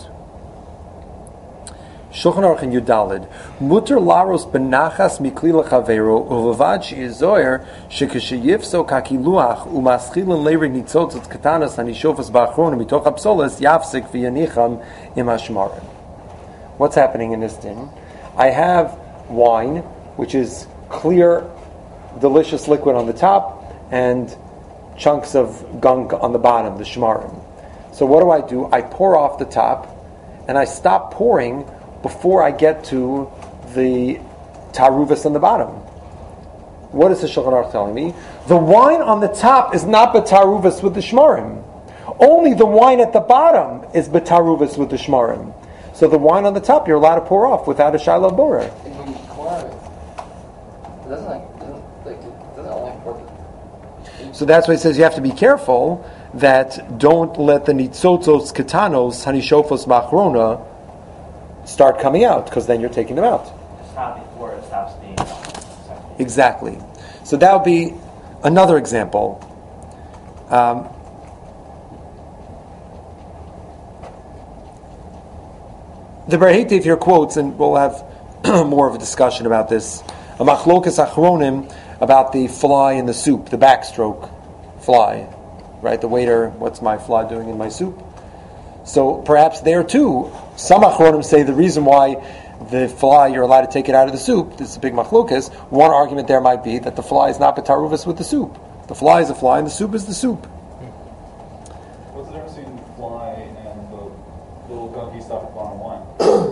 Shulchan Aruch in Yudalid. Muter laros benachas mikli lechavero ulevad she'izoyer shekesheyifso kakiluach umaschilin leiri nitzotzot katanas hanishofas ba'achron mitoch hapsolas yafsik v'yanicham im hashmarim. What's happening in this din? I have wine, which is clear, delicious liquid on the top, and chunks of gunk on the bottom, the shmarim. So what do? I pour off the top, and I stop pouring before I get to the taruvis on the bottom. What is the Shulchan Aruch telling me? The wine on the top is not b'taruvis with the shmarim. Only the wine at the bottom is b'taruvis with the shmarim. So the wine on the top you're allowed to pour off without a shiloh borer. It doesn't only pour. So that's why it says you have to be careful that don't let the nitzotzos ketanos hanishofos machrona start coming out, because then you're taking them out. Stop before it stops being. Exactly. So that would be another example. The Berhetiv here quotes, and we'll have more of a discussion about this, a machlokas achronim about the fly in the soup, the backstroke fly. Right, the waiter, what's my fly doing in my soup? So perhaps there too, some achronim say the reason why the fly, you're allowed to take it out of the soup, this is a big machlokas, one argument there might be that the fly is not betaruvas with the soup. The fly is a fly and the soup is the soup. What's the difference between the fly and the little gunky stuff at bottom line?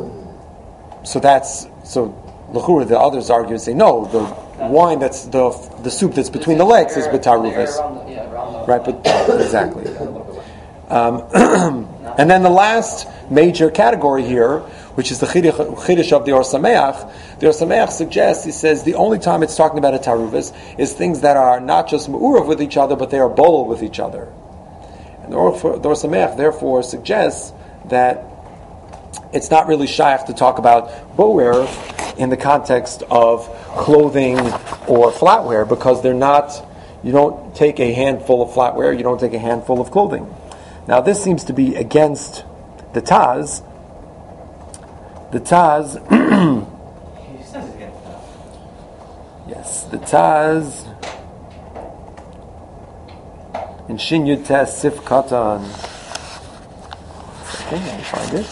So l'chura, the others argue and say, no, the wine that's the soup that's between the legs is betaruvas. Right, but exactly. And then the last major category here, which is the chiddush of the Or Sameach. The Or Sameach suggests, he says, the only time it's talking about a taruvas is things that are not just me'urav with each other, but they are bol with each other. And the Or Sameach therefore suggests that it's not really shaykh to talk about bower in the context of clothing or flatware, because they're not. You don't take a handful of flatware, you don't take a handful of clothing. Now this seems to be against the Taz. The Taz... He says it's against that. Yes, the Taz... in Shin Yud Tes Sif Katan. Okay, let me find it.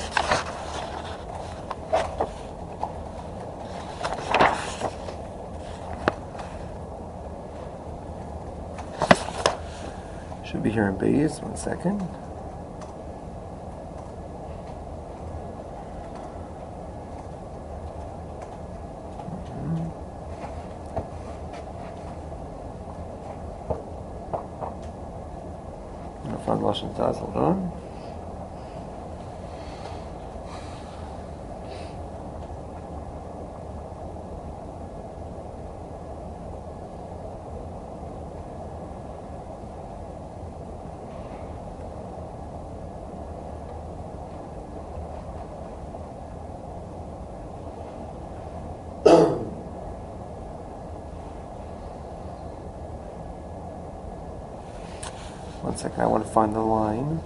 Should be here in Beis. 1 second. I'm going to find Lashon Taz. Hold on. One second, I want to find the line.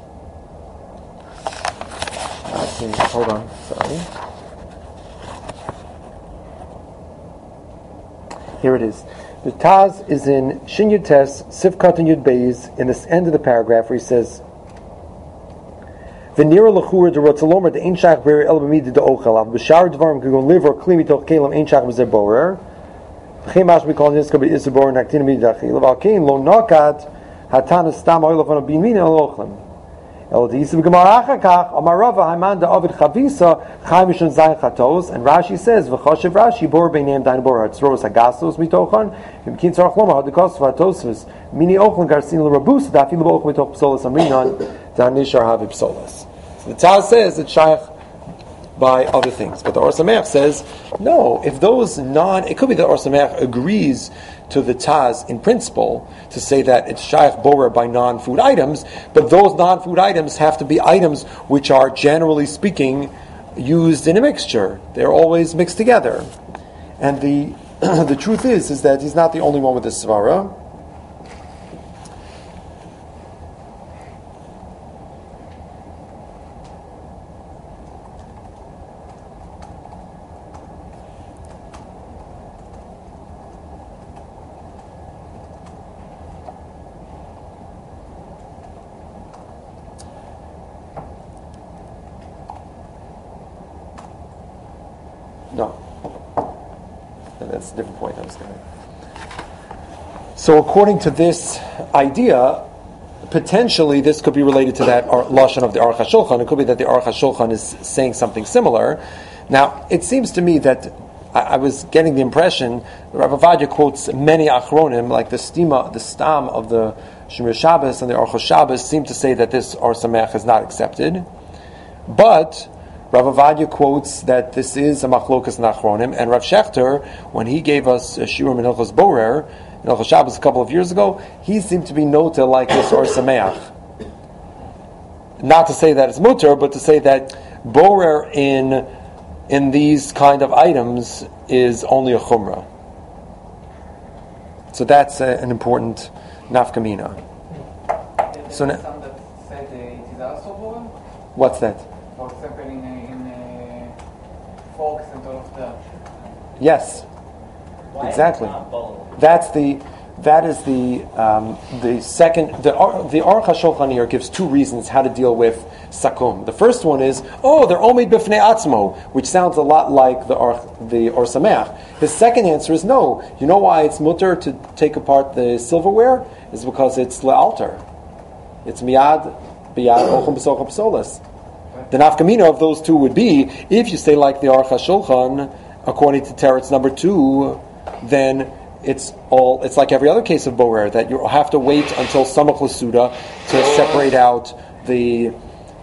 Okay, hold on, sorry. Here it is. The Taz is in Shin Yud Tes, Sifkat and Yud Beis, in this end of the paragraph where he says, V'nira l'chura d'rotzalomer de'ein shach b'rer el b'midi de'ochel av b'shar dvarim k'gon liv or kli mitoch kelim ein shach b'zer borer v'chem mash b'kol niska b'isser borer naktin b'midi da'chil v'al kein lo nakat hatanas stam oil of an bin el ochlem el d'isa b'gemar achakach amar rava haiman da'avid chavisa chai mishon zayin chatos, and Rashi says v'choshev Rashi bor b'neim dain borer hatzroros hagasos mitochan v'mkin tzarach lomar hadikos v'hatosvis mini ochlem garsin l'rabus da'afilu b'ochlem mitoch psolas amrinan da'nishar havi psolas. So the Taz says it's shaykh by other things, but the Or Sameach says no. If those it could be that Or Sameach agrees to the Taz in principle to say that it's shaykh borer by non-food items, but those non-food items have to be items which are generally speaking used in a mixture. They're always mixed together, and the the truth is that he's not the only one with this svara. No. That's a different point I was going to make. So according to this idea, potentially this could be related to that lashon of the Aruch HaShulchan. It could be that the Aruch HaShulchan is saying something similar. Now, it seems to me that I was getting the impression Rav Ovadia quotes many achronim, like the stam of the Shemir Shabbos and the Aruch Shabbos seem to say that this Or Sameach is not accepted. But Rav Ovadia quotes that this is a machlokas nachronim, and Rav Shechter, when he gave us a shiur in Hilchos Borer, in Hilchos Shabbos a couple of years ago, he seemed to be nota like this Or Sameach. Not to say that it's mutter, but to say that Borer in these kind of items is only a chumrah. So that's an important nafkamina. So some that said it is also born. What's that? For example, in forks and all of that. Yes, Why exactly. is it not bone? That is the second. The Aruch HaShulchan here gives two reasons how to deal with sakum. The first one is, they're omed b'fnei atzmo, which sounds a lot like the Or Sameach. His second answer is no. You know why it's mutter to take apart the silverware? Is because it's le'alter. It's miyad biyad ochum b'socham psolas. The nafkamina of those two would be, if you say like the Aruch HaShulchan, according to Teretz number 2, then it's like every other case of borer, that you have to wait until samach l'suda to separate out the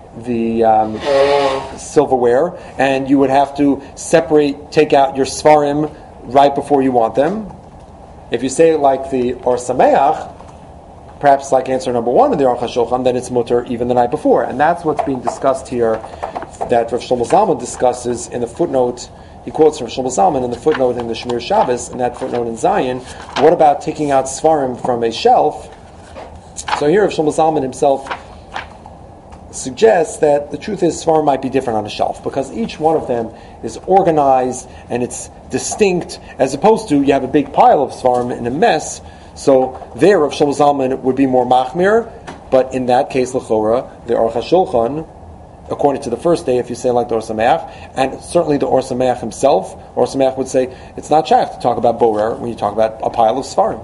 silverware, and you would have to take out your svarim right before you want them. If you say it like the Or Sameach, perhaps like answer number 1 in the Aruch HaShulchan, then it's mutter even the night before. And that's what's being discussed here, that Rav Shlomo Zalman discusses in the footnote. He quotes Rav Shlomo Zalman in the footnote in the Shmir Shabbos, in that footnote in Zion. What about taking out Svarim from a shelf? So here Rav Shlomo Zalman himself suggests that the truth is Svarim might be different on a shelf, because each one of them is organized and it's distinct, as opposed to you have a big pile of Svarim in a mess. So there Rav Shlomo Zalman would be more machmir, but in that case, l'chora, the Aruch HaShulchan, according to the first day, if you say like the Or Sameach, and certainly the Or Sameach himself, Or Sameach would say, it's not shaykh to talk about borer when you talk about a pile of Svarim.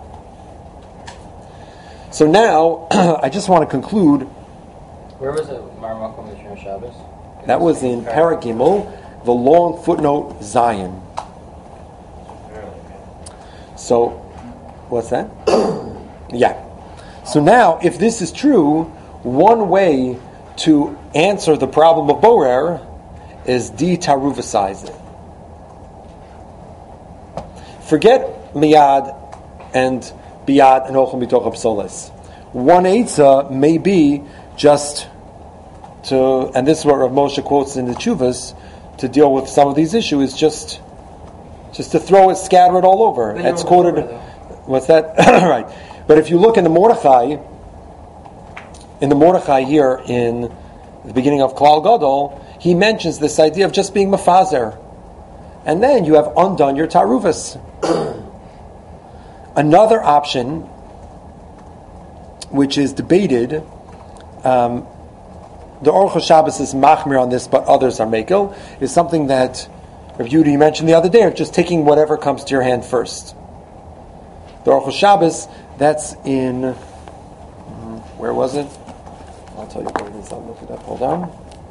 So now, I just want to conclude. Where was it, Marmakom Mishra Shabbos? That was in Parak Gimel, the long footnote Zion. So, what's that? Yeah. So now, if this is true, one way to answer the problem of borer is de-taruvicize it. Forget miyad and biyad and ochel mitoch psoles. One eitzah may be just to, and this is what Rav Moshe quotes in the Tshuvas, to deal with some of these issues, just to throw it, scatter it all over. It's quoted. What's that? Right. But if you look in the Mordechai here in the beginning of Klal Gadol, he mentions this idea of just being mafazer, and then you have undone your taruvas. Another option, which is debated, the Aruch HaShabbos is machmir on this, but others are mekel, is something that Rav Yudi mentioned the other day, of just taking whatever comes to your hand first. The Aruch HaShabbos, that's in, where was it? I'll tell you where it is. I'll look it up. Hold on.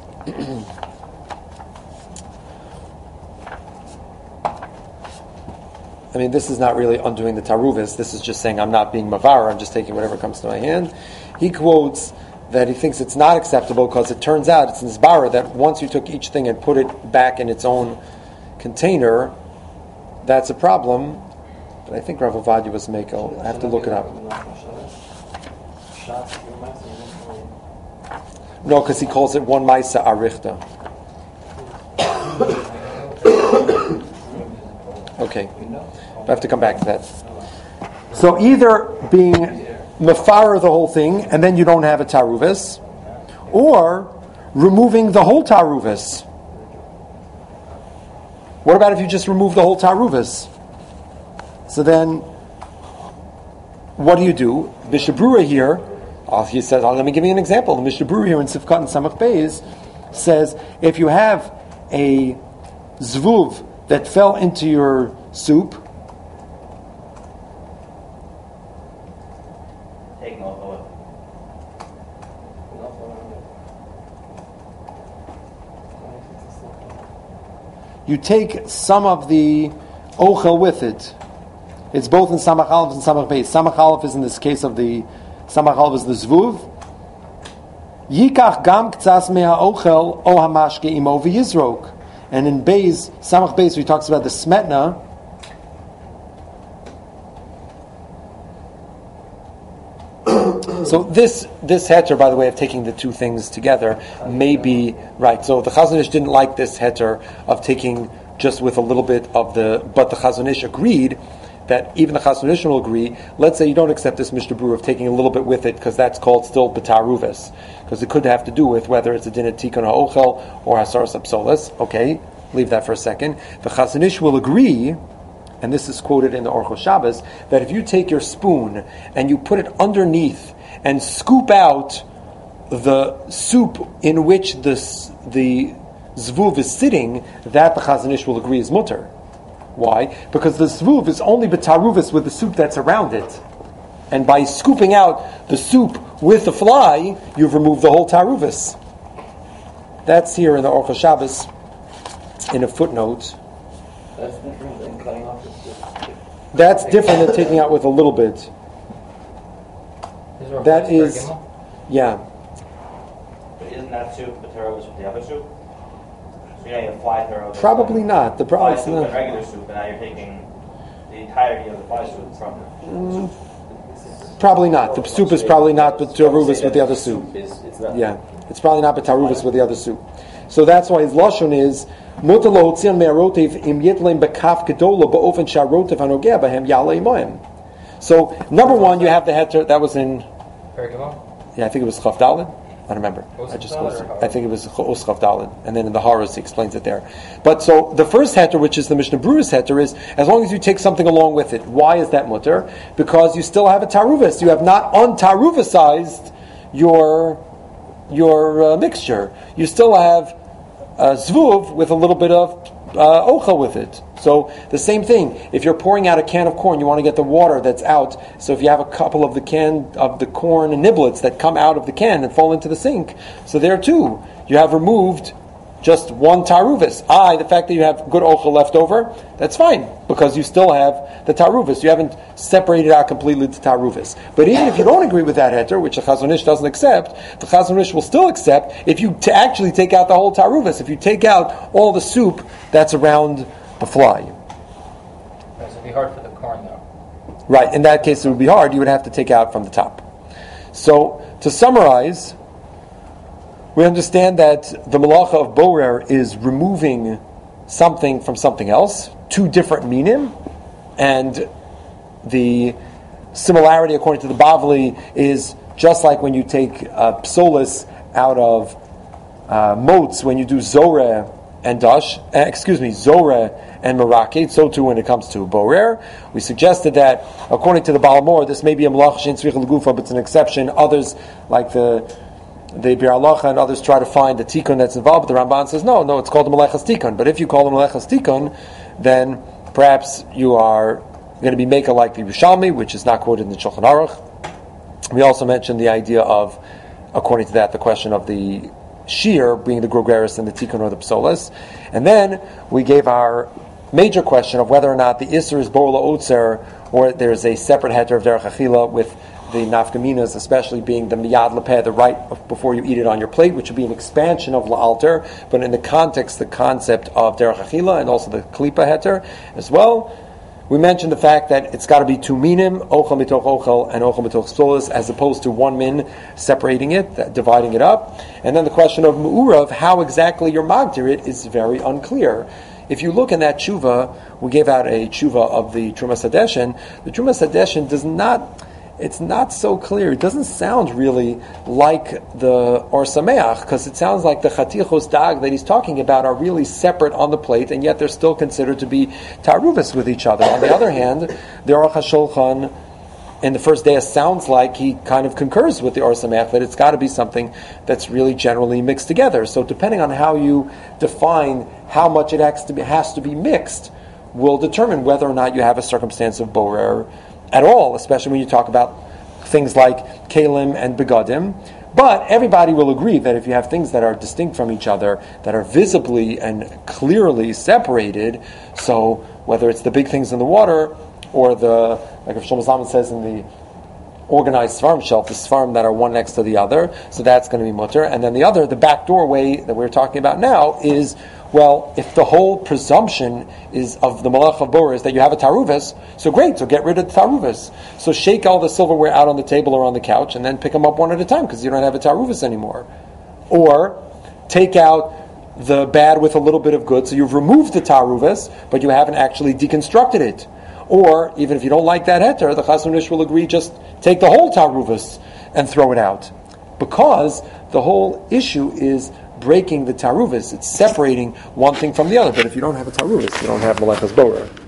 I mean, this is not really undoing the taruvis. This is just saying I'm not being mavar. I'm just taking whatever comes to my hand. He quotes that he thinks it's not acceptable because it turns out it's nisbara that once you took each thing and put it back in its own container, that's a problem. But I think Rav Ovadia was Mako. I have to look it up. No, because he calls it one Maisa Arichta. Okay. I have to come back to that. So either being mafar the whole thing and then you don't have a taruvis, or removing the whole taruvis. What about if you just remove the whole taruvis? So then, what do you do? Mishabura here, he says, let me give you an example. The Mishabura here in Sifkat and Samach Beis says, if you have a zvuv that fell into your soup, you take some of the ochel with it. It's both in Samach Aleph and Samach Beis. Samach Aleph is in this case of the Samach Aleph is the zvuv. Yikach gam ktsas mea ochel o hamashke imo v'yizrok. And in Beis, Samach Beis, he talks about the smetna. So this heter, by the way, of taking the two things together, may be right. So the Chazon Ish didn't like this heter of taking just with a little bit of but the Chazon Ish agreed that even the Chazon Ish will agree. Let's say you don't accept this Mishnah Berurah of taking a little bit with it, because that's called still b'taruvis, because it could have to do with whether it's a din of tikun ha'ochel or hasaras hapsolas. Okay, leave that for a second. The Chazon Ish will agree, and this is quoted in the Orchos Shabbos, that if you take your spoon and you put it underneath and scoop out the soup in which the zvuv is sitting, that the Chazon Ish will agree is mutter. Why? Because the zvuv is only b'taruvis with the soup that's around it. And by scooping out the soup with the fly, you've removed the whole taruvis. That's here in the Orchos Shabbos in a footnote. That's different than cutting off the soup. That's different than taking out with a little bit. That is, yeah. But isn't that soup the taruvis with the other soup? So you have fly taruvis. Probably not. The fly problem soup is and not. regular soup, and now you're taking the entirety of the fly soup from it. Probably not. The soup is probably not b'taruvus with the other soup. Yeah, it's probably not b'taruvus with the other soup. So that's why his lashon is mutar lo hotzian me'arotev im yitleim bekaf gedola ba'ofen sha'arotev hanogeh bahem yalei moem. So number one, you have the heter that was in. Yeah, I think it was Chaf Daled. I don't remember. I think it was Os Chaf Daled, and then in the Haros he explains it there. But so the first heter, which is the Mishnah Berurah's heter, is as long as you take something along with it. Why is that mutter? Because you still have a taruvis. You have not untaruvicized your mixture. You still have zvuv with a little bit of ochel with it. So the same thing. If you're pouring out a can of corn, you want to get the water that's out. So if you have a couple of the corn niblets that come out of the can and fall into the sink, so there too you have removed just one taruvis. The fact that you have good ochel left over, that's fine, because you still have the taruvis. You haven't separated out completely the taruvis. But even if you don't agree with that heter, which the Chazon Ish doesn't accept, the Chazon Ish will still accept if you actually take out the whole taruvis, if you take out all the soup that's around the fly. So it'd be hard for the corn, though. Right, in that case it would be hard. You would have to take out from the top. So, to summarize, we understand that the malacha of borer is removing something from something else, two different minim, and the similarity, according to the Bavli, is just like when you take psolis out of motes, when you do zoreh and zoreh and merakid, so too when it comes to borer. We suggested that, according to the Balamor, this may be a malacha shein tzricha l'gufa, but it's an exception. Others, like the Bir Halacha and others, try to find the tikkun that's involved, but the Ramban says no, it's called the Melechas Tikkun. But if you call the Melechas Tikkun, then perhaps you are going to be making like the Yerushalmi, which is not quoted in the Shulchan Aruch. We also mentioned the idea of, according to that, the question of the shear being the Grogeris and the Tikkun or the Psolas. And then we gave our major question of whether or not the Isser is Borla Otzer, or there's a separate heter of Derech Achila with the nafkaminas, especially being the miyad lepeh, the right before you eat it on your plate, which would be an expansion of la'alter, but in the context, the concept of derech achila, and also the klipa heter as well. We mentioned the fact that it's got to be two minim, ochel mitoch ochel and ochel mitoch psolas, as opposed to one min separating it, dividing it up. And then the question of mu'urav, how exactly you're magdir it, is very unclear. If you look in that tshuva, we gave out a tshuva of the Trumas Hadeshen. The Trumas Hadeshen it's not so clear. It doesn't sound really like the Or Sameach, because it sounds like the Chatichos Dag that he's talking about are really separate on the plate, and yet they're still considered to be taruvis with each other. On the other hand, the Aruch HaShulchan in the first day sounds like he kind of concurs with the Or Sameach that it's got to be something that's really generally mixed together. So depending on how you define how much it has to be mixed, will determine whether or not you have a circumstance of borer at all, especially when you talk about things like kalim and begadim. But everybody will agree that if you have things that are distinct from each other, that are visibly and clearly separated, so whether it's the big things in the water, or the, like if Shlomo Zalman says in the organized svarim shelf, the svarim that are one next to the other, so that's going to be mutter. And then the other, the back doorway that we're talking about now, is, well, if the whole presumption is of the malach of borer is that you have a taruvis, so great, so get rid of the taruvis. So shake all the silverware out on the table or on the couch, and then pick them up one at a time, because you don't have a taruvis anymore. Or take out the bad with a little bit of good, so you've removed the taruvis, but you haven't actually deconstructed it. Or, even if you don't like that heter, the Chasam Ish will agree, just take the whole taruvus and throw it out. Because the whole issue is breaking the taruvus. It's separating one thing from the other. But if you don't have a taruvus, you don't have Malachas Borer.